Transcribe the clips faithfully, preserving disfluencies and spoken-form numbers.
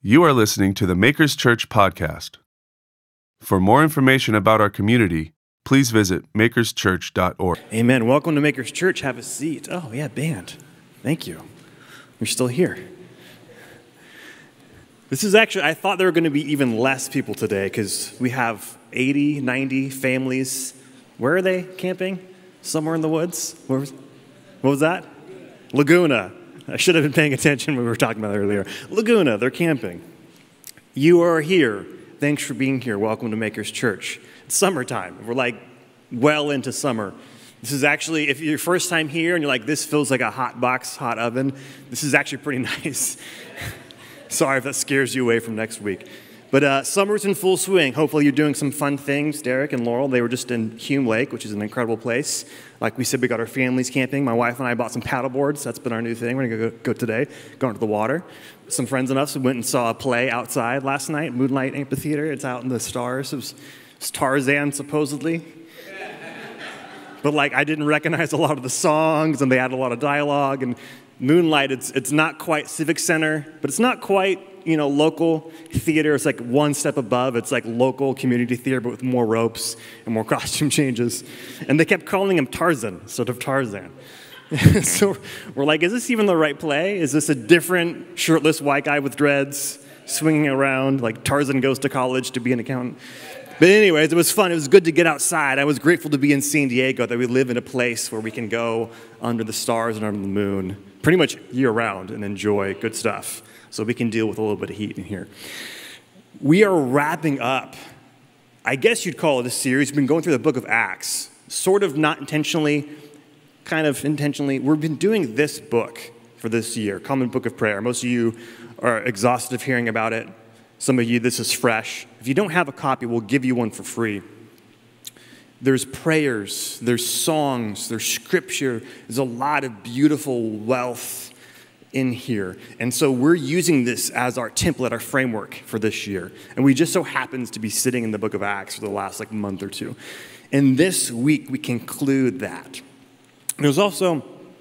You are listening to the Makers Church podcast. For more information about our community, please visit makers church dot org. Amen. Welcome to Makers Church. Have a seat. Oh, yeah, band. Thank you. You're still here. This is actually, I thought there were going to be even less people today because we have eighty, ninety families. Where are they camping? Somewhere in the woods? Where was, what was that? Laguna. I should have been paying attention when we were talking about that earlier. Laguna, they're camping. You are here. Thanks for being here. Welcome to Makers Church. It's summertime. We're like well into summer. This is actually, if you're your first time here and you're like, this feels like a hot box, hot oven, this is actually pretty nice. Sorry if that scares you away from next week. But uh, summer's in full swing. Hopefully you're doing some fun things. Derek and Laurel, they were just in Hume Lake, which is an incredible place. Like we said, we got our families camping. My wife and I bought some paddle boards. That's been our new thing. We're going to go, go today, go into the water. Some friends and us went and saw a play outside last night, Moonlight Amphitheater. It's out in the stars. It was, it was Tarzan, supposedly. But like I didn't recognize a lot of the songs, and they had a lot of dialogue. And Moonlight, it's it's not quite Civic Center, but it's not quite, you know, local theater. It's like one step above. It's like local community theater, but with more ropes and more costume changes. And they kept calling him Tarzan instead of Tarzan. So we're like, is this even the right play? Is this a different shirtless white guy with dreads swinging around like Tarzan goes to college to be an accountant? But anyways, it was fun. It was good to get outside. I was grateful to be in San Diego, that we live in a place where we can go under the stars and under the moon pretty much year-round and enjoy good stuff. So we can deal with a little bit of heat in here. We are wrapping up, I guess you'd call it a series. We've been going through the book of Acts, sort of not intentionally, kind of intentionally. We've been doing this book for this year, Common Book of Prayer. Most of you are exhausted of hearing about it. Some of you, this is fresh. If you don't have a copy, we'll give you one for free. There's prayers, there's songs, there's scripture. There's a lot of beautiful wealth in here. And so we're using this as our template, our framework for this year. And we just so happens to be sitting in the book of Acts for the last like month or two. And this week we conclude that. There's also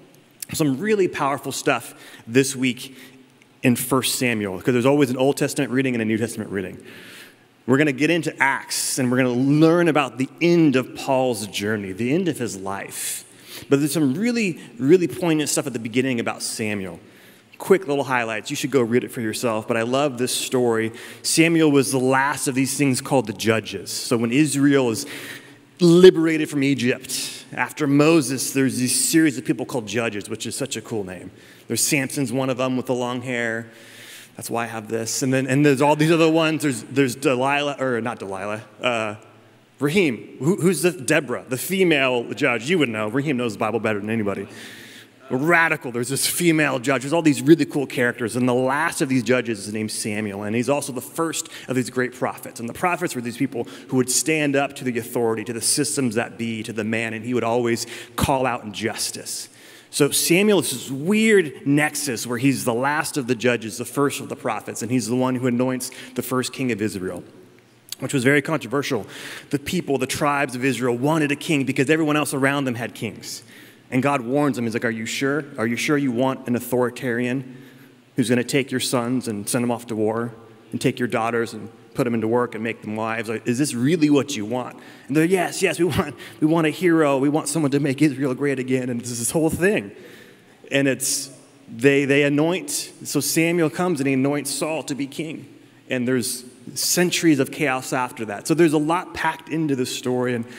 some really powerful stuff this week in First Samuel, because there's always an Old Testament reading and a New Testament reading. We're going to get into Acts, and we're going to learn about the end of Paul's journey, the end of his life. But there's some really, really poignant stuff at the beginning about Samuel. Quick little highlights. You should go read it for yourself, but I love this story. Samuel was the last of these things called the Judges. So when Israel is liberated from Egypt, after Moses, there's this series of people called Judges, which is such a cool name. There's Samson's one of them with the long hair. That's why I have this. And then and there's all these other ones. There's there's Delilah, or not Delilah, uh, Raheem. Who, who's the Deborah, the female judge? You would know. Raheem knows the Bible better than anybody. Radical. There's this female judge. There's all these really cool characters. And the last of these judges is named Samuel. And he's also the first of these great prophets. And the prophets were these people who would stand up to the authority, to the systems that be, to the man. And he would always call out injustice. So Samuel is this weird nexus where he's the last of the judges, the first of the prophets, and he's the one who anoints the first king of Israel, which was very controversial. The people, the tribes of Israel wanted a king because everyone else around them had kings. And God warns them. He's like, are you sure? Are you sure you want an authoritarian who's going to take your sons and send them off to war and take your daughters and put them into work and make them wives? Like, is this really what you want? And they're, yes, yes, we want we want a hero. We want someone to make Israel great again. And it's this whole thing. And it's, they they anoint. So Samuel comes and he anoints Saul to be king. And there's centuries of chaos after that. So there's a lot packed into this story. And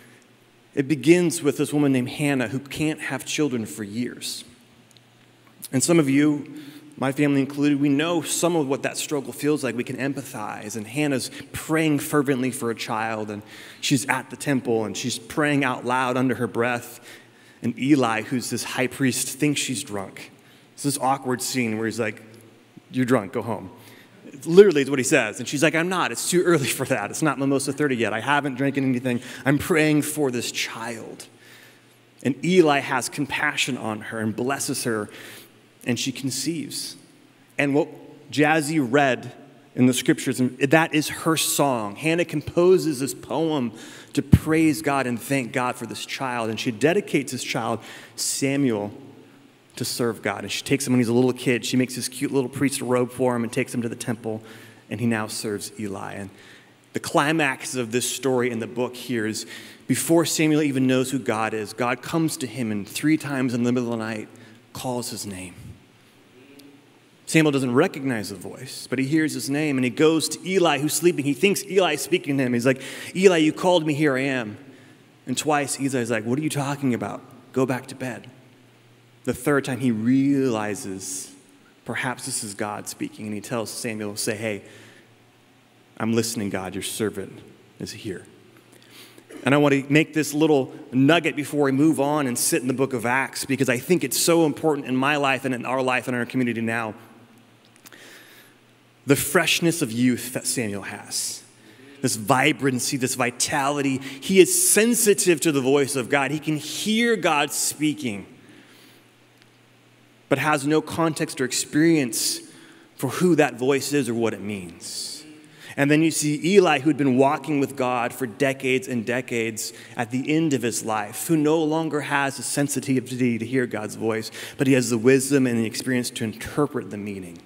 it begins with this woman named Hannah who can't have children for years. And some of you, my family included, we know some of what that struggle feels like. We can empathize. And Hannah's praying fervently for a child. And she's at the temple. And she's praying out loud under her breath. And Eli, who's this high priest, thinks she's drunk. It's this awkward scene where he's like, you're drunk, go home. It literally is what he says. And she's like, I'm not. It's too early for that. It's not Mimosa thirty yet. I haven't drinking anything. I'm praying for this child. And Eli has compassion on her and blesses her. And she conceives. And what Jazzy read in the scriptures, that is her song. Hannah composes this poem to praise God and thank God for this child. And she dedicates this child, Samuel, to serve God. And she takes him when he's a little kid. She makes this cute little priest robe for him and takes him to the temple, and he now serves Eli. And the climax of this story in the book here is before Samuel even knows who God is, God comes to him and three times in the middle of the night calls his name. Samuel doesn't recognize the voice, but he hears his name, and he goes to Eli, who's sleeping. He thinks Eli is speaking to him. He's like, Eli, you called me, here I am. And twice, Eli's like, what are you talking about? Go back to bed. The third time, he realizes perhaps this is God speaking, and he tells Samuel, say, hey, I'm listening, God, your servant is here. And I want to make this little nugget before we move on and sit in the book of Acts, because I think it's so important in my life and in our life and in our community now. The freshness of youth that Samuel has. This vibrancy, this vitality. He is sensitive to the voice of God. He can hear God speaking, but has no context or experience for who that voice is or what it means. And then you see Eli, who had been walking with God for decades and decades at the end of his life, who no longer has the sensitivity to hear God's voice, but he has the wisdom and the experience to interpret the meaning.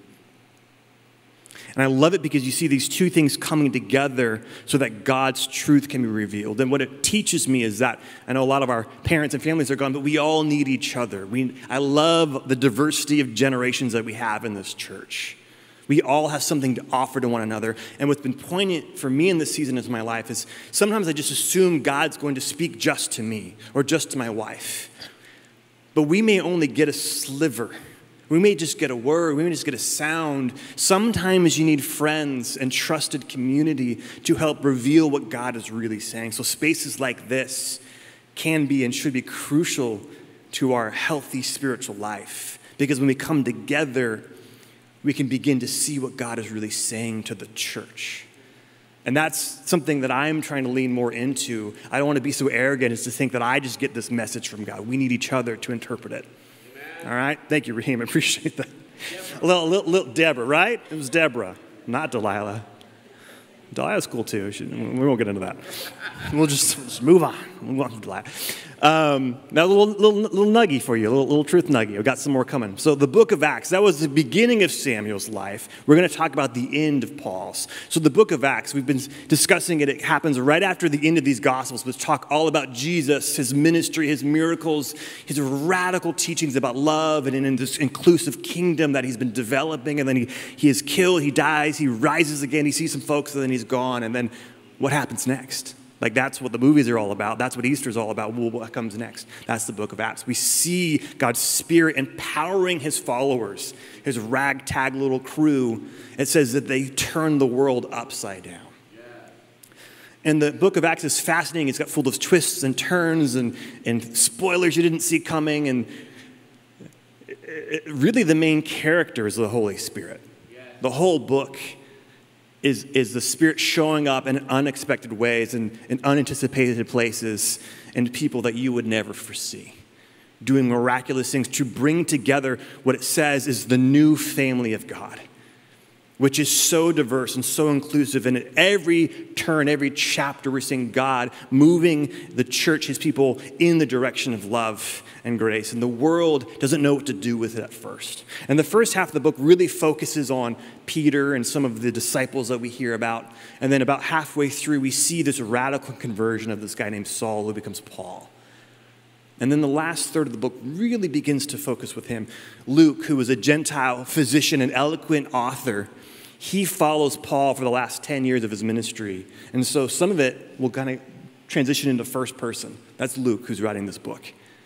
And I love it because you see these two things coming together so that God's truth can be revealed. And what it teaches me is that, I know a lot of our parents and families are gone, but we all need each other. We, I love the diversity of generations that we have in this church. We all have something to offer to one another. And what's been poignant for me in this season of my life is sometimes I just assume God's going to speak just to me or just to my wife. But we may only get a sliver. We may just get a word. We may just get a sound. Sometimes you need friends and trusted community to help reveal what God is really saying. So spaces like this can be and should be crucial to our healthy spiritual life. Because when we come together, we can begin to see what God is really saying to the church. And that's something that I'm trying to lean more into. I don't want to be so arrogant as to think that I just get this message from God. We need each other to interpret it. All right? Thank you, Raheem. I appreciate that. A little, little, little Deborah, right? It was Deborah, not Delilah. Delilah's cool too. She, we won't get into that. We'll just, just move on. We'll move on to Delilah. Um, now, a little, little, little nuggie for you, a little, little truth nuggie. I've got some more coming. So the book of Acts, that was the beginning of Samuel's life. We're going to talk about the end of Paul's. So the book of Acts, we've been discussing it. It happens right after the end of these Gospels, which talk all about Jesus, his ministry, his miracles, his radical teachings about love and in this inclusive kingdom that he's been developing. And then he, he is killed, he dies, he rises again, he sees some folks, and then he's gone. And then what happens next? Like, that's what the movies are all about. That's what Easter's all about. Well, what comes next? That's the book of Acts. We see God's Spirit empowering his followers, his ragtag little crew. It says that they turn the world upside down. Yeah. And the book of Acts is fascinating. It's got full of twists and turns and, and spoilers you didn't see coming. And it, it, really the main character is the Holy Spirit. Yeah. The whole book is, is the Spirit showing up in unexpected ways and in unanticipated places and people that you would never foresee, doing miraculous things to bring together what it says is the new family of God, which is so diverse and so inclusive. And at every turn, every chapter, we're seeing God moving the church, his people, in the direction of love and grace. And the world doesn't know what to do with it at first. And the first half of the book really focuses on Peter and some of the disciples that we hear about. And then about halfway through, we see this radical conversion of this guy named Saul who becomes Paul. And then the last third of the book really begins to focus with him. Luke, who was a Gentile physician and eloquent author, he follows Paul for the last ten years of his ministry. And so some of it will kind of transition into first person. That's Luke who's writing this book.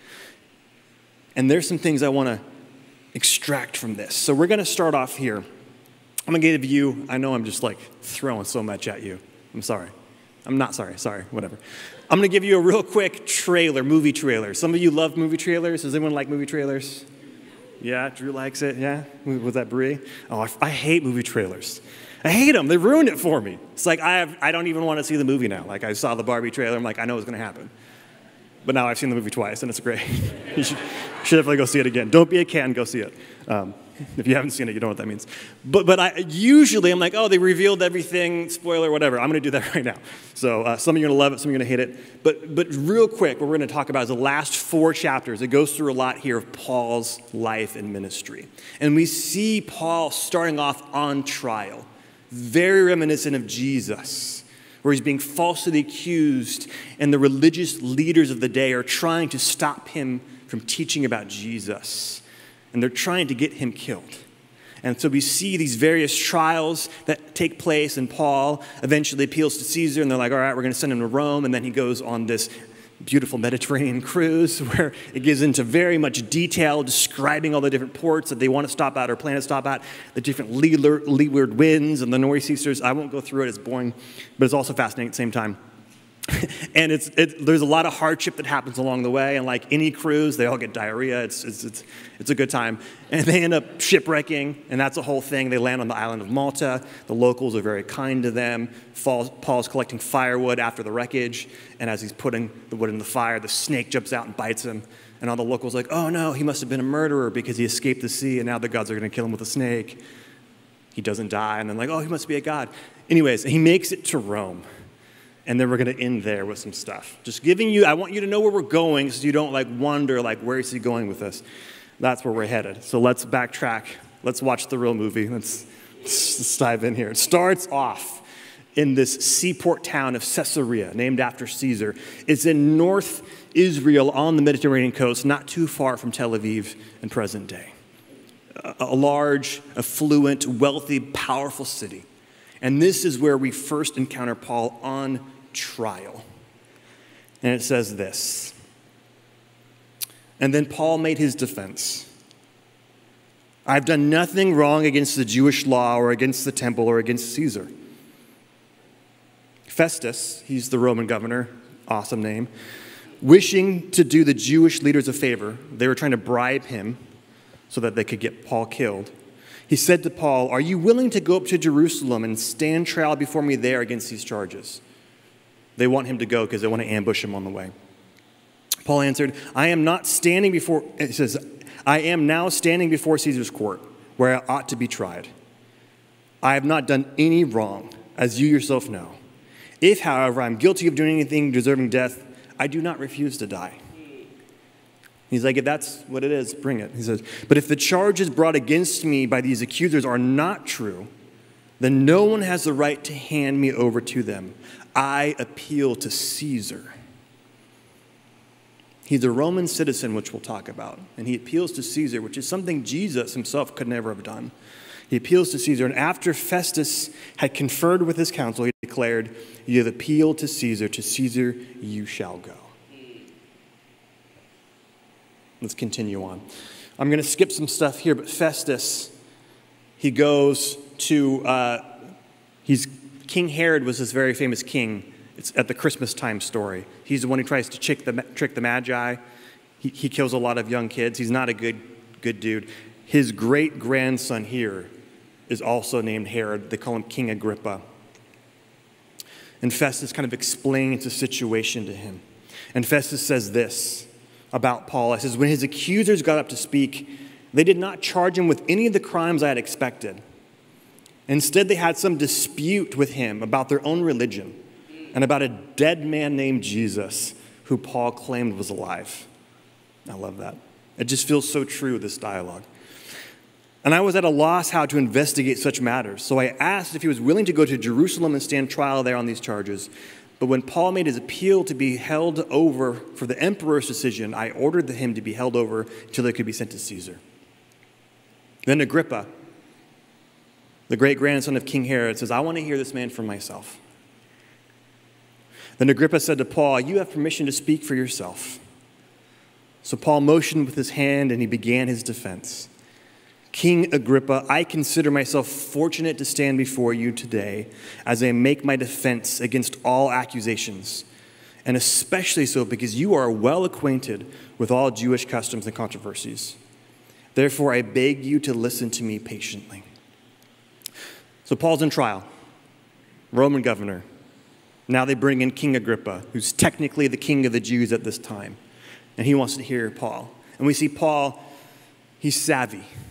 And there's some things I want to extract from this. So we're going to start off here. I'm going to give you, I know I'm just like throwing so much at you. I'm sorry. I'm not sorry. Sorry. Whatever. I'm going to give you a real quick trailer, movie trailer. Some of you love movie trailers. Does anyone like movie trailers? Yeah, Drew likes it. Yeah? Was that Brie? Oh, I, I hate movie trailers. I hate them. They ruined it for me. It's like I have, I don't even want to see the movie now. Like I saw the Barbie trailer. I'm like, I know what's going to happen. But now I've seen the movie twice, and it's great. You should, should definitely go see it again. Don't be a Ken, go see it. Um, If you haven't seen it, you don't know what that means. But but I usually I'm like, oh, they revealed everything, spoiler, whatever. I'm going to do that right now. So uh, some of you are going to love it, some of you are going to hate it. But but real quick, what we're going to talk about is the last four chapters. It goes through a lot here of Paul's life and ministry. And we see Paul starting off on trial, very reminiscent of Jesus, where he's being falsely accused, and the religious leaders of the day are trying to stop him from teaching about Jesus. And they're trying to get him killed. And so we see these various trials that take place, and Paul eventually appeals to Caesar, and they're like, all right, we're going to send him to Rome. And then he goes on this beautiful Mediterranean cruise where it gives into very much detail describing all the different ports that they want to stop at or plan to stop at, the different leeward winds and the nor'easters. I won't go through it. It's boring, but it's also fascinating at the same time. And it's it, there's a lot of hardship that happens along the way, and like any cruise, they all get diarrhea. It's it's it's it's a good time, and they end up shipwrecking, and that's a whole thing. They land on the island of Malta. The locals are very kind to them. Paul's, Paul's collecting firewood after the wreckage, and as he's putting the wood in the fire, the snake jumps out and bites him, and all the locals are like, oh no, he must have been a murderer because he escaped the sea, and now the gods are going to kill him with a snake. He doesn't die, and then like, oh, he must be a god. Anyways, he makes it to Rome. And then we're going to end there with some stuff. Just giving you, I want you to know where we're going so you don't like wonder like, where is he going with this? That's where we're headed. So let's backtrack. Let's watch the real movie. Let's, let's dive in here. It starts off in this seaport town of Caesarea, named after Caesar. It's in North Israel on the Mediterranean coast, not too far from Tel Aviv in present day. A, a large, affluent, wealthy, powerful city. And this is where we first encounter Paul on trial. And it says this. And then Paul made his defense. I've done nothing wrong against the Jewish law or against the temple or against Caesar. Festus, he's the Roman governor, awesome name, wishing to do the Jewish leaders a favor, they were trying to bribe him so that they could get Paul killed. He said to Paul, are you willing to go up to Jerusalem and stand trial before me there against these charges? They want him to go because they want to ambush him on the way. Paul answered, I am not standing before, it says, I am now standing before Caesar's court, where I ought to be tried. I have not done any wrong, as you yourself know. If, however, I'm guilty of doing anything deserving death, I do not refuse to die. He's like, if that's what it is, bring it. He says, but if the charges brought against me by these accusers are not true, then no one has the right to hand me over to them. I appeal to Caesar. He's a Roman citizen, which we'll talk about. And he appeals to Caesar, which is something Jesus himself could never have done. He appeals to Caesar. And after Festus had conferred with his council, he declared, you have appealed to Caesar. To Caesar you shall go. Let's continue on. I'm going to skip some stuff here, but Festus, he goes to, uh, he's King Herod was this very famous king. It's at the Christmas time story. He's the one who tries to trick the, trick the Magi. He, he kills a lot of young kids. He's not a good, good dude. His great-grandson here is also named Herod. They call him King Agrippa. And Festus kind of explains the situation to him. And Festus says this about Paul. It says, when his accusers got up to speak, they did not charge him with any of the crimes I had expected. Instead, they had some dispute with him about their own religion and about a dead man named Jesus who Paul claimed was alive. I love that. It just feels so true, this dialogue. And I was at a loss how to investigate such matters. So I asked if he was willing to go to Jerusalem and stand trial there on these charges. But when Paul made his appeal to be held over for the emperor's decision, I ordered him to be held over until they could be sent to Caesar. Then Agrippa, the great-grandson of King Herod, says, I want to hear this man for myself. Then Agrippa said to Paul, you have permission to speak for yourself. So Paul motioned with his hand and he began his defense. King Agrippa, I consider myself fortunate to stand before you today as I make my defense against all accusations, and especially so because you are well acquainted with all Jewish customs and controversies. Therefore, I beg you to listen to me patiently. So Paul's in trial, Roman governor. Now they bring in King Agrippa, who's technically the king of the Jews at this time, and he wants to hear Paul. And we see Paul, he's savvy.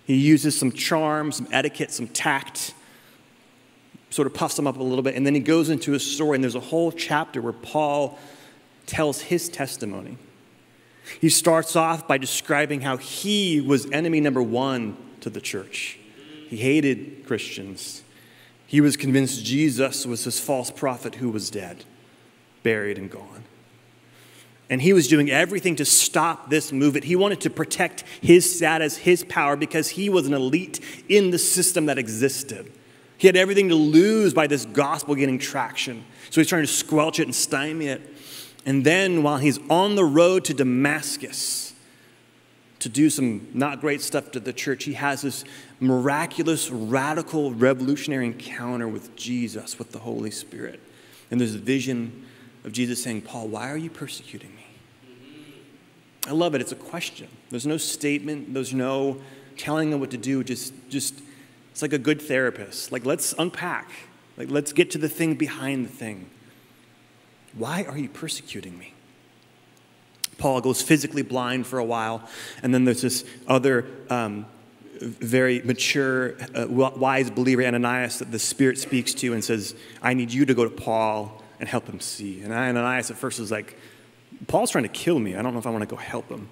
He uses some charm, some etiquette, some tact, sort of puffs them up a little bit, and then he goes into a story, and there's a whole chapter where Paul tells his testimony. He starts off by describing how he was enemy number one to the church. He hated Christians. He was convinced Jesus was this false prophet who was dead, buried and gone. And he was doing everything to stop this movement. He wanted to protect his status, his power, because he was an elite in the system that existed. He had everything to lose by this gospel getting traction. So he's trying to squelch it and stymie it. And then while he's on the road to Damascus to do some not great stuff to the church, he has this miraculous, radical, revolutionary encounter with Jesus, with the Holy Spirit. And there's a vision of Jesus saying, Paul, why are you persecuting me? I love it. It's a question. There's no statement. There's no telling him what to do. Just, just it's like a good therapist. Like, let's unpack. Like, let's get to the thing behind the thing. Why are you persecuting me? Paul goes physically blind for a while, and then there's this other um, very mature, uh, wise believer, Ananias, that the Spirit speaks to and says, I need you to go to Paul and help him see. And Ananias at first was like, Paul's trying to kill me. I don't know if I want to go help him.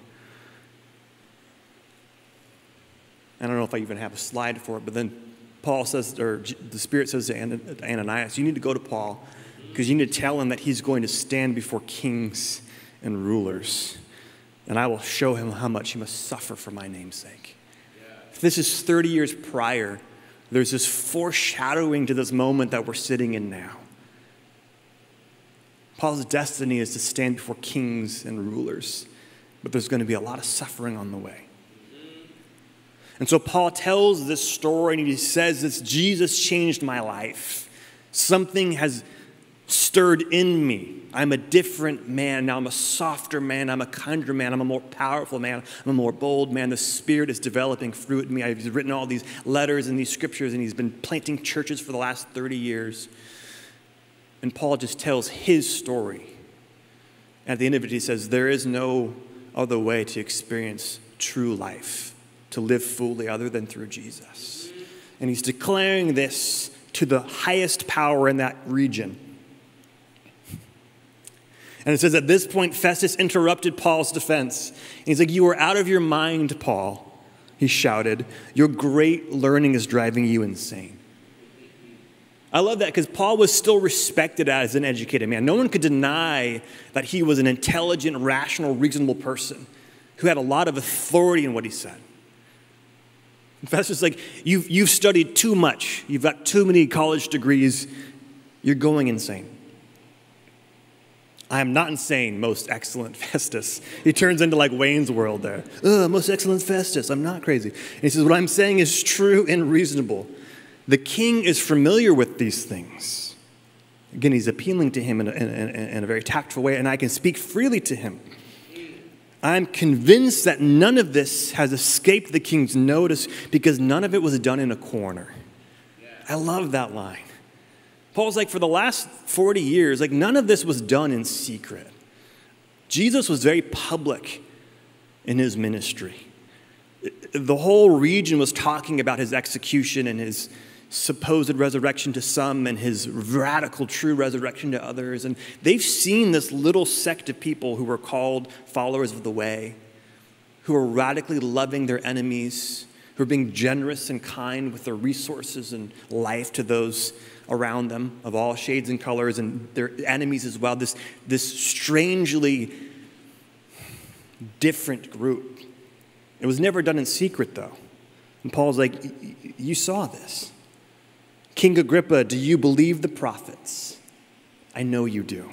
I don't know if I even have a slide for it, but then Paul says, or the Spirit says to Ananias, you need to go to Paul because you need to tell him that he's going to stand before kings and rulers, and I will show him how much he must suffer for my name's sake. Yeah. This is thirty years prior. There's this foreshadowing to this moment that we're sitting in now. Paul's destiny is to stand before kings and rulers, but there's going to be a lot of suffering on the way. And so Paul tells this story, and he says this, Jesus changed my life. Something has stirred in me. I'm a different man now. I'm a softer man. I'm a kinder man. I'm a more powerful man. I'm a more bold man. The Spirit is developing fruit in me. I've written all these letters and these scriptures, and he's been planting churches for the last thirty years. And Paul just tells his story. At the end of it, he says, there is no other way to experience true life, to live fully other than through Jesus. And he's declaring this to the highest power in that region. And it says at this point, Festus interrupted Paul's defense. And he's like, you are out of your mind, Paul, he shouted. Your great learning is driving you insane. I love that because Paul was still respected as an educated man. No one could deny that he was an intelligent, rational, reasonable person who had a lot of authority in what he said. Festus is like, you've, you've studied too much. You've got too many college degrees. You're going insane. I am not insane, most excellent Festus. He turns into like Wayne's World there. Oh, most excellent Festus. I'm not crazy. And he says, what I'm saying is true and reasonable. The king is familiar with these things. Again, he's appealing to him in a, in, a, in a very tactful way, and I can speak freely to him. I'm convinced that none of this has escaped the king's notice because none of it was done in a corner. I love that line. Paul's like, for the last forty years, like none of this was done in secret. Jesus was very public in his ministry. The whole region was talking about his execution and his supposed resurrection to some and his radical true resurrection to others. And they've seen this little sect of people who were called followers of the way, who are radically loving their enemies, who are being generous and kind with their resources and life to those around them of all shades and colors and their enemies as well. This, this strangely different group. It was never done in secret, though. And Paul's like, you saw this. King Agrippa, do you believe the prophets? I know you do.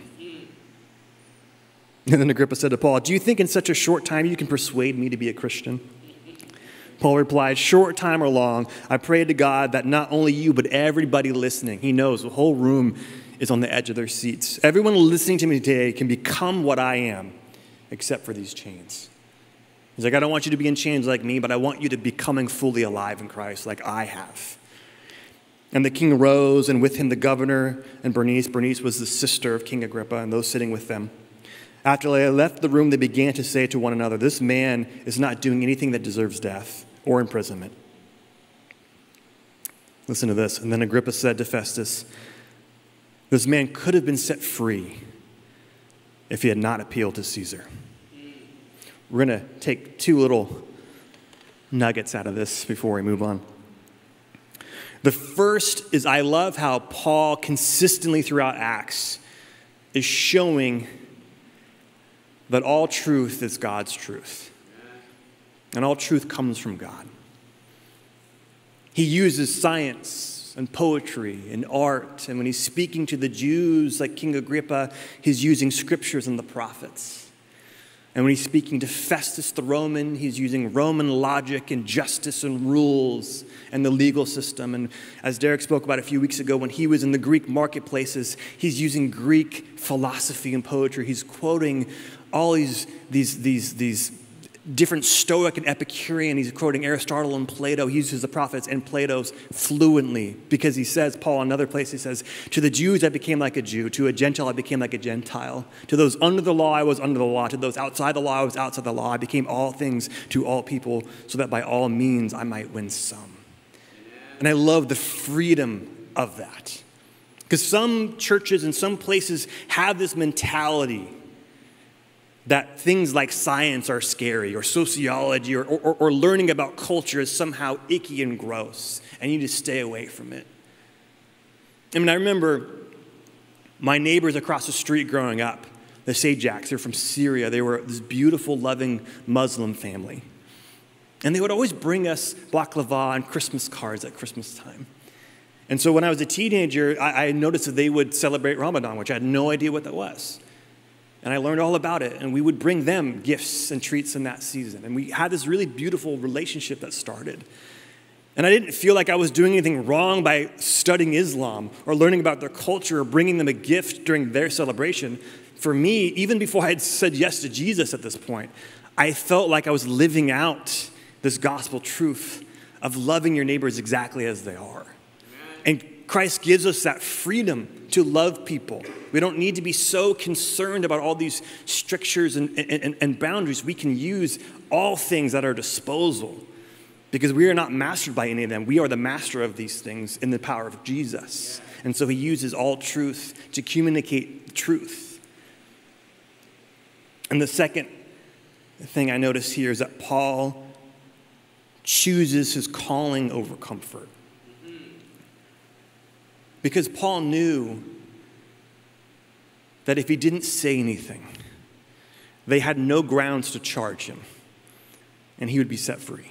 And then Agrippa said to Paul, do you think in such a short time you can persuade me to be a Christian? Paul replied, short time or long, I pray to God that not only you, but everybody listening, he knows the whole room is on the edge of their seats. Everyone listening to me today can become what I am, except for these chains. He's like, I don't want you to be in chains like me, but I want you to be coming fully alive in Christ like I have. And the king rose, and with him the governor and Bernice. Bernice was the sister of King Agrippa and those sitting with them. After they left the room, they began to say to one another, this man is not doing anything that deserves death or imprisonment. Listen to this. And then Agrippa said to Festus, this man could have been set free if he had not appealed to Caesar. We're going to take two little nuggets out of this before we move on. The first is I love how Paul consistently throughout Acts is showing that all truth is God's truth. And all truth comes from God. He uses science and poetry and art. And when he's speaking to the Jews like King Agrippa, he's using scriptures and the prophets. And when he's speaking to Festus the Roman, he's using Roman logic and justice and rules and the legal system. And as Derek spoke about a few weeks ago, when he was in the Greek marketplaces, he's using Greek philosophy and poetry. He's quoting all these, these, these, these different Stoic and Epicurean. He's quoting Aristotle and Plato. He uses the prophets and Plato's fluently because he says, Paul, in another place, he says, to the Jews I became like a Jew. To a Gentile I became like a Gentile. To those under the law I was under the law. To those outside the law I was outside the law. I became all things to all people so that by all means I might win some. Amen. And I love the freedom of that. Because some churches and some places have this mentality that things like science are scary, or sociology, or, or, or learning about culture is somehow icky and gross, and you just stay away from it. I mean, I remember my neighbors across the street growing up, the Sajaks, they're from Syria. They were this beautiful, loving Muslim family. And they would always bring us baklava and Christmas cards at Christmas time. And so when I was a teenager, I, I noticed that they would celebrate Ramadan, which I had no idea what that was. And I learned all about it, and we would bring them gifts and treats in that season. And we had this really beautiful relationship that started. And I didn't feel like I was doing anything wrong by studying Islam or learning about their culture or bringing them a gift during their celebration. For me, even before I had said yes to Jesus at this point, I felt like I was living out this gospel truth of loving your neighbors exactly as they are. And Christ gives us that freedom to love people. We don't need to be so concerned about all these strictures and, and, and boundaries. We can use all things at our disposal because we are not mastered by any of them. We are the master of these things in the power of Jesus. And so he uses all truth to communicate truth. And the second thing I notice here is that Paul chooses his calling over comfort. Because Paul knew that if he didn't say anything, they had no grounds to charge him, and he would be set free.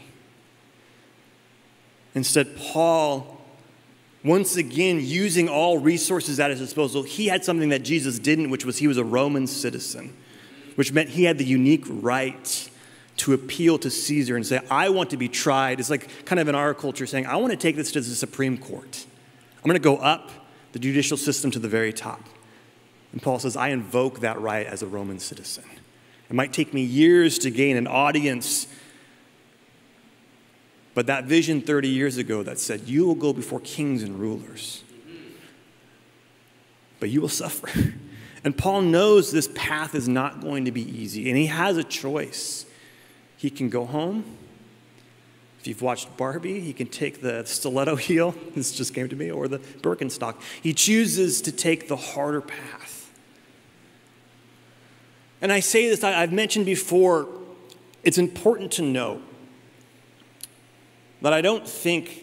Instead, Paul, once again, using all resources at his disposal, he had something that Jesus didn't, which was he was a Roman citizen, which meant he had the unique right to appeal to Caesar and say, I want to be tried. It's like kind of in our culture saying, I want to take this to the Supreme Court. I'm going to go up the judicial system to the very top. And Paul says, I invoke that right as a Roman citizen. It might take me years to gain an audience, but that vision thirty years ago that said, you will go before kings and rulers, but you will suffer. And Paul knows this path is not going to be easy, and he has a choice. He can go home. If you've watched Barbie, he can take the stiletto heel, this just came to me, or the Birkenstock. He chooses to take the harder path. And I say this, I've mentioned before, it's important to note that I don't think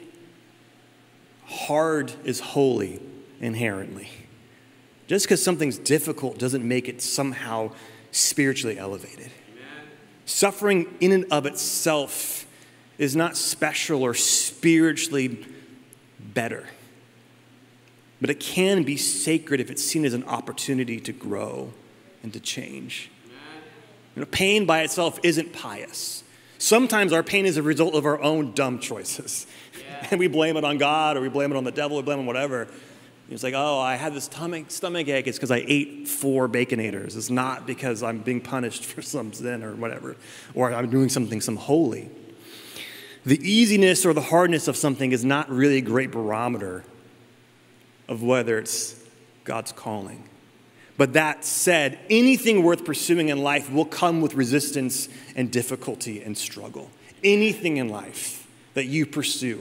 hard is holy inherently. Just because something's difficult doesn't make it somehow spiritually elevated. Amen. Suffering in and of itself is not special or spiritually better. But it can be sacred if it's seen as an opportunity to grow and to change. You know, pain by itself isn't pious. Sometimes our pain is a result of our own dumb choices. Yeah. And we blame it on God, or we blame it on the devil, or we blame it on whatever. It's like, oh, I had this stomach, stomach ache. It's because I ate four Baconators. It's not because I'm being punished for some sin or whatever, or I'm doing something, some holy. The easiness or the hardness of something is not really a great barometer of whether it's God's calling. But that said, anything worth pursuing in life will come with resistance and difficulty and struggle. Anything in life that you pursue,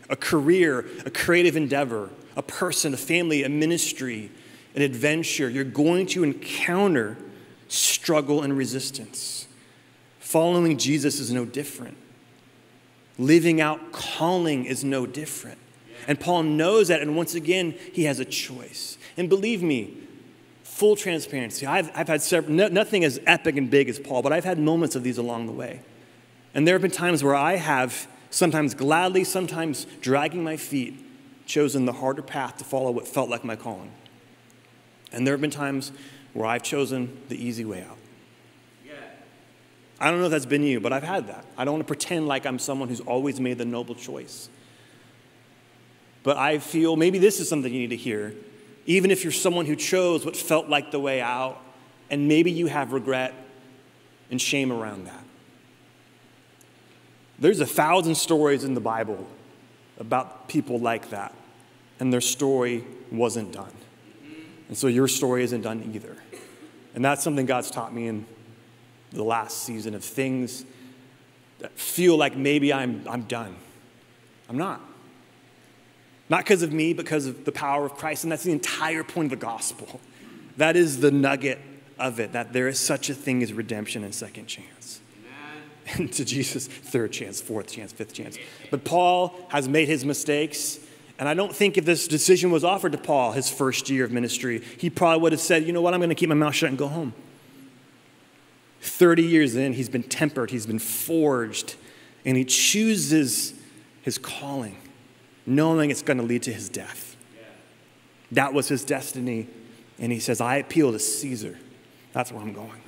a career, a creative endeavor, a person, a family, a ministry, an adventure, you're going to encounter struggle and resistance. Following Jesus is no different. Living out calling is no different. And Paul knows that, and once again, he has a choice. And believe me, full transparency, I've, I've had several, no, nothing as epic and big as Paul, but I've had moments of these along the way. And there have been times where I have, sometimes gladly, sometimes dragging my feet, chosen the harder path to follow what felt like my calling. And there have been times where I've chosen the easy way out. Yeah. I don't know if that's been you, but I've had that. I don't want to pretend like I'm someone who's always made the noble choice. But I feel maybe this is something you need to hear. Even if you're someone who chose what felt like the way out, and maybe you have regret and shame around that. There's a thousand stories in the Bible about people like that, and their story wasn't done. And so your story isn't done either. And that's something God's taught me in the last season of things that feel like maybe I'm, I'm done. I'm not. Not because of me, but because of the power of Christ. And that's the entire point of the gospel. That is the nugget of it, that there is such a thing as redemption and second chance. Amen. And to Jesus, third chance, fourth chance, fifth chance. But Paul has made his mistakes. And I don't think if this decision was offered to Paul his first year of ministry, he probably would have said, you know what, I'm going to keep my mouth shut and go home. thirty years in, he's been tempered, he's been forged, and he chooses his calling, knowing it's going to lead to his death. Yeah. That was his destiny, and he says, I appeal to Caesar. That's where I'm going.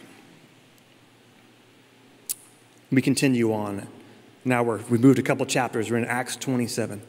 We continue on. Now we're, we moved a couple chapters. We're in Acts twenty-seven.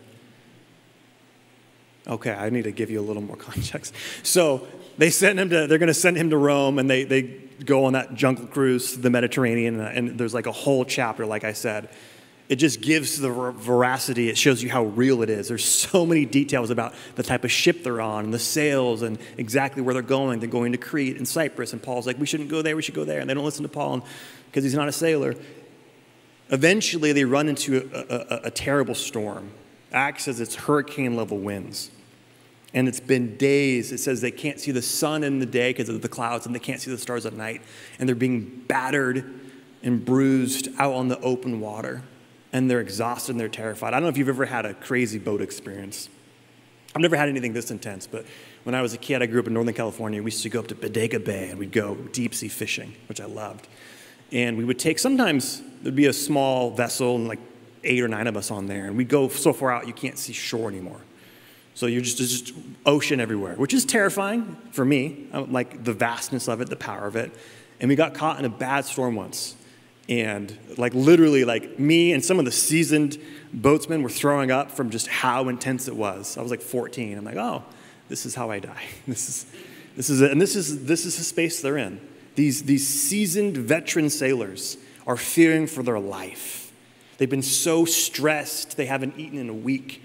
Okay, I need to give you a little more context. So they sent him to, they're going to send him to Rome, and they, they go on that jungle cruise to the Mediterranean, and, and there's like a whole chapter, like I said. It just gives the veracity. It shows you how real it is. There's so many details about the type of ship they're on, and the sails, and exactly where they're going. They're going to Crete and Cyprus, and Paul's like, we shouldn't go there, we should go there. And they don't listen to Paul because he's not a sailor. Eventually, they run into a, a, a terrible storm. Acts says it's hurricane-level winds. And it's been days. It says they can't see the sun in the day because of the clouds, and they can't see the stars at night. And they're being battered and bruised out on the open water. And they're exhausted and they're terrified. I don't know if you've ever had a crazy boat experience. I've never had anything this intense, but when I was a kid, I grew up in Northern California. We used to go up to Bodega Bay, and we'd go deep-sea fishing, which I loved. And we would take, sometimes there'd be a small vessel and like eight or nine of us on there. And we'd go so far out you can't see shore anymore. So you're just, just ocean everywhere, which is terrifying for me. I like the vastness of it, the power of it. And we got caught in a bad storm once. And like literally like me and some of the seasoned boatsmen were throwing up from just how intense it was. I was like fourteen. I'm like, oh, this is how I die. This is this is it. And this is this is the space they're in. These, these seasoned veteran sailors are fearing for their life. They've been so stressed they haven't eaten in a week.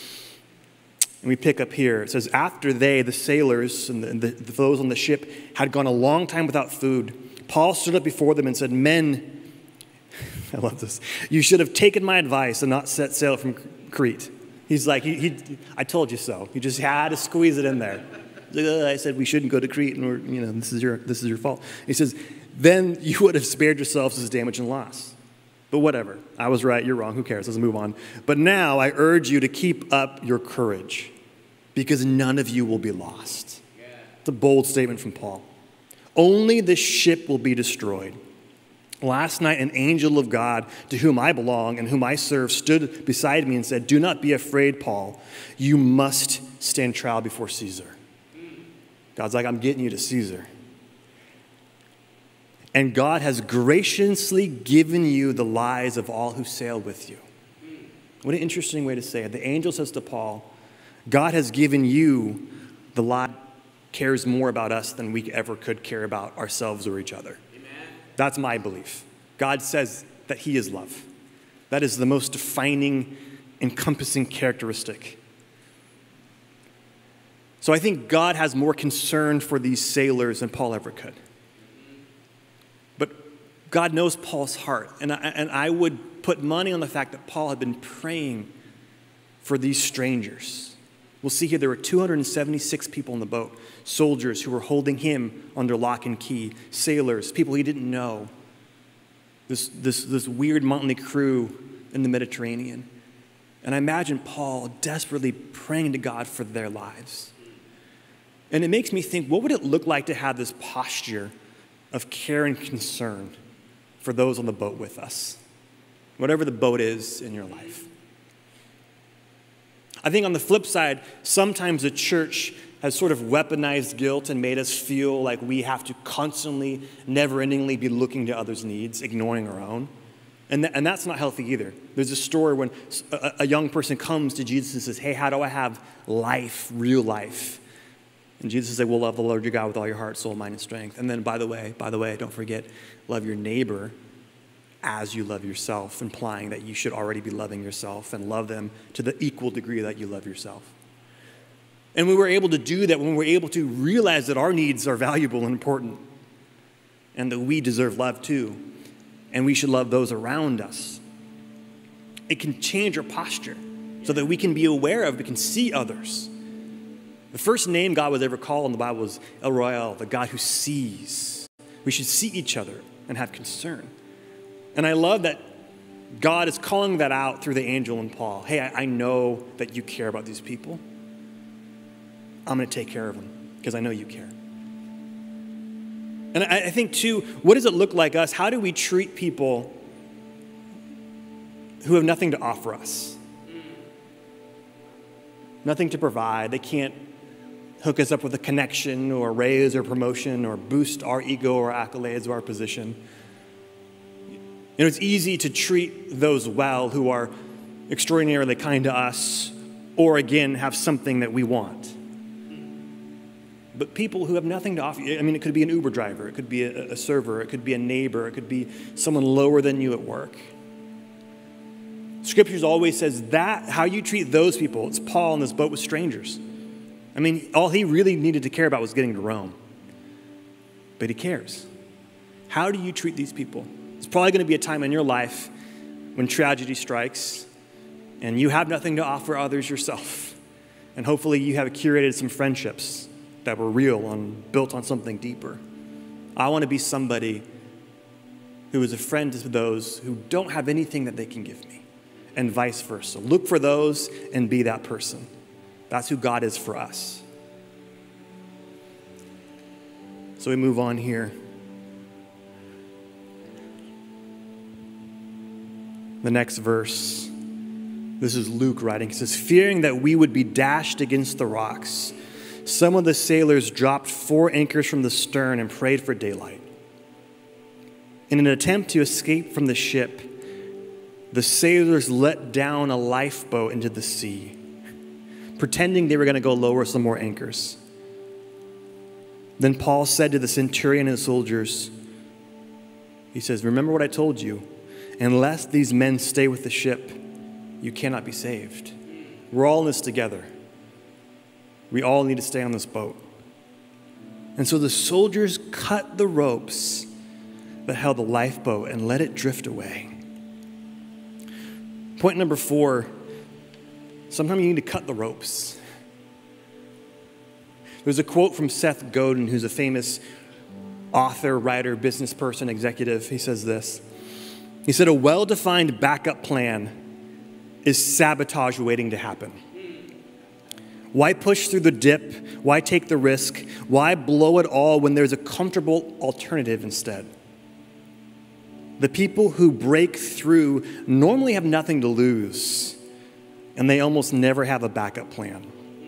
And we pick up here. It says, after they, the sailors and the, the, those on the ship, had gone a long time without food, Paul stood up before them and said, men, I love this, you should have taken my advice and not set sail from Crete. He's like, he, he, I told you so. He just had to squeeze it in there. I said, we shouldn't go to Crete, and we're, you know, this is your this is your fault. He says, then you would have spared yourselves this damage and loss. But whatever. I was right, you're wrong, who cares? Let's move on. But now I urge you to keep up your courage, because none of you will be lost. Yeah. It's a bold statement from Paul. Only this ship will be destroyed. Last night, an angel of God, to whom I belong and whom I serve, stood beside me and said, do not be afraid, Paul. You must stand trial before Caesar. God's like, I'm getting you to Caesar. And God has graciously given you the lives of all who sail with you. What an interesting way to say it. The angel says to Paul, God has given you the life, cares more about us than we ever could care about ourselves or each other. Amen. That's my belief. God says that he is love. That is the most defining, encompassing characteristic. So I think God has more concern for these sailors than Paul ever could. But God knows Paul's heart. And I, and I would put money on the fact that Paul had been praying for these strangers. We'll see here there were two hundred seventy-six people in the boat, soldiers who were holding him under lock and key, sailors, people he didn't know, this, this, this weird motley crew in the Mediterranean. And I imagine Paul desperately praying to God for their lives. And it makes me think, what would it look like to have this posture of care and concern for those on the boat with us? Whatever the boat is in your life. I think on the flip side, sometimes the church has sort of weaponized guilt and made us feel like we have to constantly, never-endingly be looking to others' needs, ignoring our own. And, th- and that's not healthy either. There's a story when a, a young person comes to Jesus and says, hey, how do I have life, real life? And Jesus says, well, love the Lord your God with all your heart, soul, mind, and strength. And then, by the way, by the way, don't forget, love your neighbor as you love yourself, implying that you should already be loving yourself and love them to the equal degree that you love yourself. And when we're able to do that, when we're able to realize that our needs are valuable and important and that we deserve love too, and we should love those around us, it can change our posture so that we can be aware of, we can see others. The first name God was ever called in the Bible was El Royal, the God who sees. We should see each other and have concern. And I love that God is calling that out through the angel and Paul. Hey, I, I know that you care about these people. I'm going to take care of them because I know you care. And I, I think, too, what does it look like us? How do we treat people who have nothing to offer us? Nothing to provide. They can't hook us up with a connection or raise or promotion or boost our ego or accolades or our position. You know, it's easy to treat those well who are extraordinarily kind to us or, again, have something that we want. But people who have nothing to offer, I mean, it could be an Uber driver, it could be a, a server, it could be a neighbor, it could be someone lower than you at work. Scriptures always says that, how you treat those people, it's Paul in this boat with strangers. I mean, all he really needed to care about was getting to Rome. But he cares. How do you treat these people? There's probably going to be a time in your life when tragedy strikes and you have nothing to offer others yourself. And hopefully you have curated some friendships that were real and built on something deeper. I want to be somebody who is a friend to those who don't have anything that they can give me, and vice versa. Look for those and be that person. That's who God is for us. So we move on here. The next verse, this is Luke writing. It says, fearing that we would be dashed against the rocks, some of the sailors dropped four anchors from the stern and prayed for daylight. In an attempt to escape from the ship, the sailors let down a lifeboat into the sea, pretending they were going to go lower some more anchors. Then Paul said to the centurion and the soldiers, he says, remember what I told you. Unless these men stay with the ship, you cannot be saved. We're all in this together. We all need to stay on this boat. And so the soldiers cut the ropes that held the lifeboat and let it drift away. Point number four, sometimes you need to cut the ropes. There's a quote from Seth Godin, who's a famous author, writer, business person, executive. He says this. He said, a well-defined backup plan is sabotage waiting to happen. Why push through the dip? Why take the risk? Why blow it all when there's a comfortable alternative instead? The people who break through normally have nothing to lose, and they almost never have a backup plan.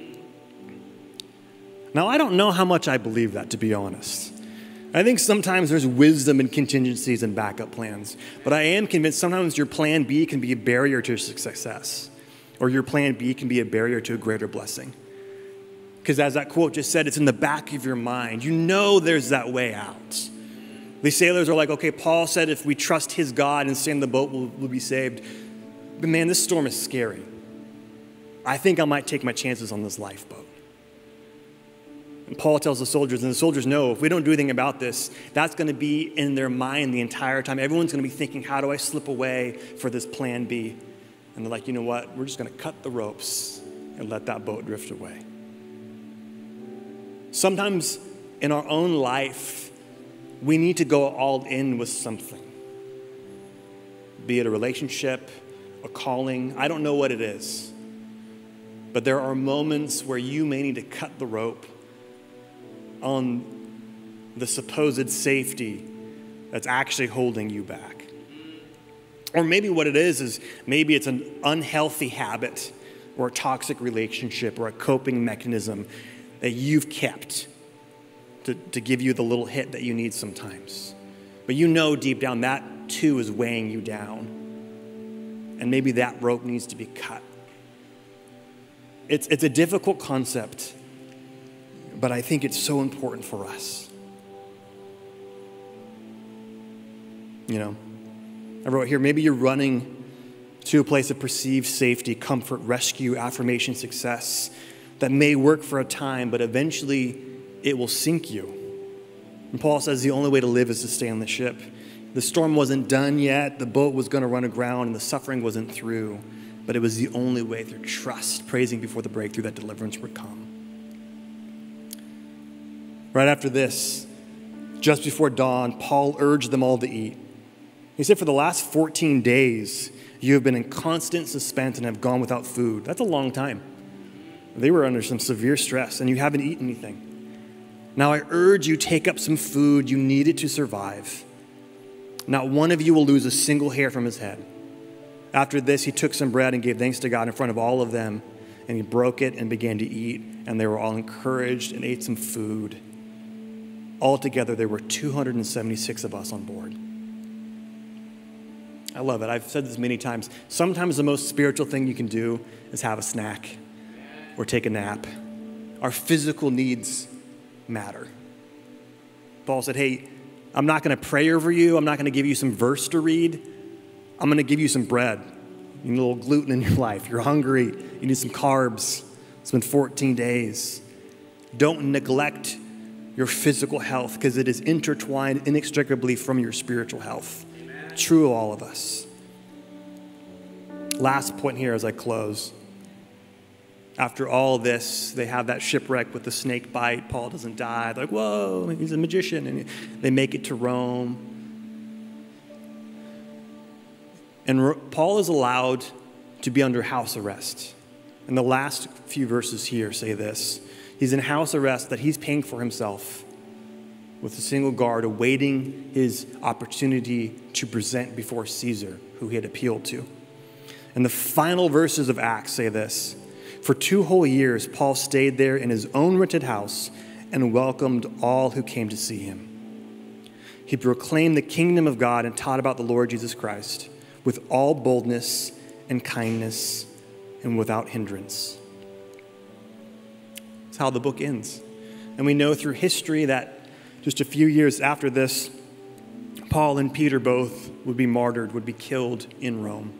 Now, I don't know how much I believe that, to be honest. I think sometimes there's wisdom in contingencies and backup plans, but I am convinced sometimes your plan B can be a barrier to success, or your plan B can be a barrier to a greater blessing. Because as that quote just said, it's in the back of your mind. You know there's that way out. These sailors are like, okay, Paul said if we trust his God and stay in the boat, we'll, we'll be saved. But man, this storm is scary. I think I might take my chances on this lifeboat. And Paul tells the soldiers, and the soldiers know if we don't do anything about this, that's going to be in their mind the entire time. Everyone's going to be thinking, how do I slip away for this plan B? And they're like, you know what? We're just going to cut the ropes and let that boat drift away. Sometimes in our own life, we need to go all in with something. Be it a relationship, a calling, I don't know what it is. But there are moments where you may need to cut the rope on the supposed safety that's actually holding you back. Or maybe what it is is maybe it's an unhealthy habit or a toxic relationship or a coping mechanism that you've kept to, to give you the little hit that you need sometimes. But you know deep down that too is weighing you down. And maybe that rope needs to be cut. It's, it's a difficult concept, but I think it's so important for us. You know, I wrote here, maybe you're running to a place of perceived safety, comfort, rescue, affirmation, success that may work for a time, but eventually it will sink you. And Paul says the only way to live is to stay on the ship. The storm wasn't done yet. The boat was going to run aground and the suffering wasn't through, but it was the only way through trust, praising before the breakthrough that deliverance would come. Right after this, just before dawn, Paul urged them all to eat. He said, for the last fourteen days, you have been in constant suspense and have gone without food. That's a long time. They were under some severe stress and you haven't eaten anything. Now I urge you, take up some food you needed to survive. Not one of you will lose a single hair from his head. After this, he took some bread and gave thanks to God in front of all of them, and he broke it and began to eat, and they were all encouraged and ate some food. Altogether, there were two hundred seventy-six of us on board. I love it. I've said this many times. Sometimes the most spiritual thing you can do is have a snack or take a nap. Our physical needs matter. Paul said, hey, I'm not going to pray over you. I'm not going to give you some verse to read. I'm going to give you some bread. You need a little gluten in your life. You're hungry. You need some carbs. It's been fourteen days. Don't neglect your physical health because it is intertwined inextricably from your spiritual health. Amen. True of all of us. Last point here as I close. After all this, they have that shipwreck with the snake bite. Paul doesn't die. They're like, whoa, he's a magician. And they make it to Rome. And Paul is allowed to be under house arrest. And the last few verses here say this. He's in house arrest that he's paying for himself with a single guard awaiting his opportunity to present before Caesar, who he had appealed to. And the final verses of Acts say this. For two whole years, Paul stayed there in his own rented house and welcomed all who came to see him. He proclaimed the kingdom of God and taught about the Lord Jesus Christ with all boldness and kindness and without hindrance. That's how the book ends. And we know through history that just a few years after this, Paul and Peter both would be martyred, would be killed in Rome.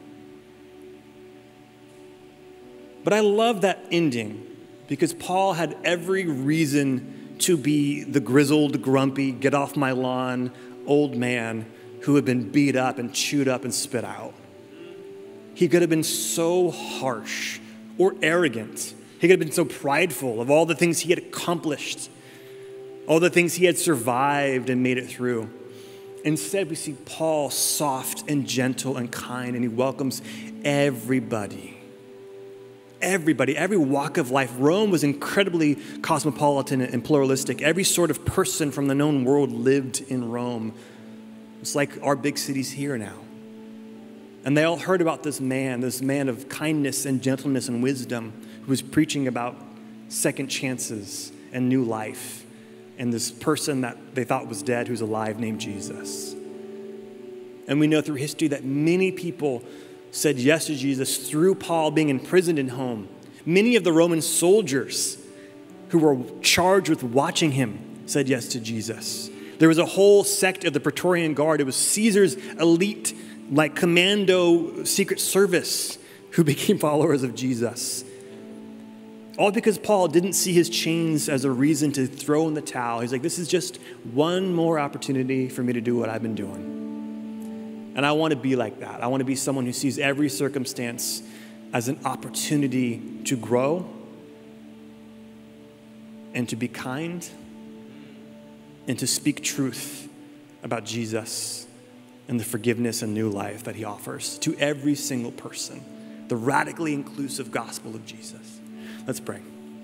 But I love that ending because Paul had every reason to be the grizzled, grumpy, get off my lawn old man who had been beat up and chewed up and spit out. He could have been so harsh or arrogant. He could have been so prideful of all the things he had accomplished, all the things he had survived and made it through. Instead, we see Paul soft and gentle and kind, and he welcomes everybody. Everybody, every walk of life. Rome was incredibly cosmopolitan and pluralistic. Every sort of person from the known world lived in Rome. It's like our big cities here now. And they all heard about this man, this man of kindness and gentleness and wisdom who was preaching about second chances and new life. And this person that they thought was dead who's alive named Jesus. And we know through history that many people said yes to Jesus through Paul being imprisoned in home. Many of the Roman soldiers who were charged with watching him said yes to Jesus. There was a whole sect of the Praetorian Guard. It was Caesar's elite, like commando secret service who became followers of Jesus. All because Paul didn't see his chains as a reason to throw in the towel. He's like, this is just one more opportunity for me to do what I've been doing. And I want to be like that. I want to be someone who sees every circumstance as an opportunity to grow and to be kind and to speak truth about Jesus and the forgiveness and new life that he offers to every single person. The radically inclusive gospel of Jesus. Let's pray.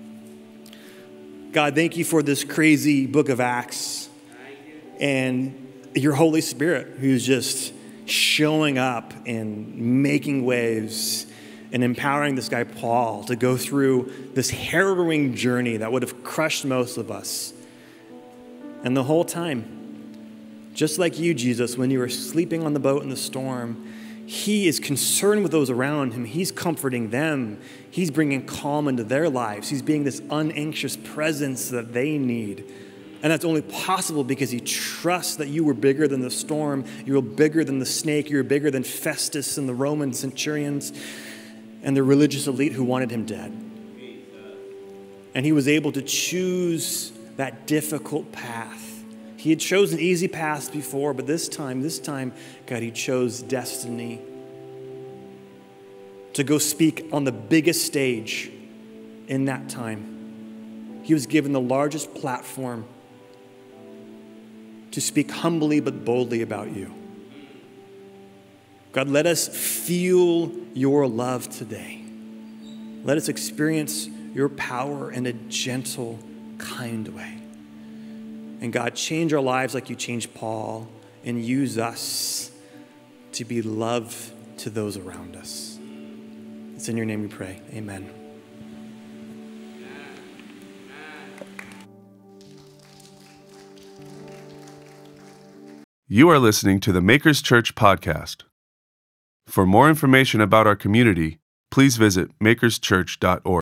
God, thank you for this crazy book of Acts and your Holy Spirit who's just showing up and making waves and empowering this guy Paul to go through this harrowing journey that would have crushed most of us. And the whole time, just like you, Jesus, when you were sleeping on the boat in the storm, he is concerned with those around him. He's comforting them. He's bringing calm into their lives. He's being this unanxious presence that they need. And that's only possible because he trusts that you were bigger than the storm. You were bigger than the snake. You were bigger than Festus and the Roman centurions and the religious elite who wanted him dead. And he was able to choose that difficult path. He had chosen easy paths before, but this time, this time, God, he chose destiny to go speak on the biggest stage in that time. He was given the largest platform to speak humbly but boldly about you. God, let us feel your love today. Let us experience your power in a gentle, kind way. And God, change our lives like you changed Paul and use us to be love to those around us. It's in your name we pray. Amen. You are listening to the Makers Church podcast. For more information about our community, please visit makers church dot org.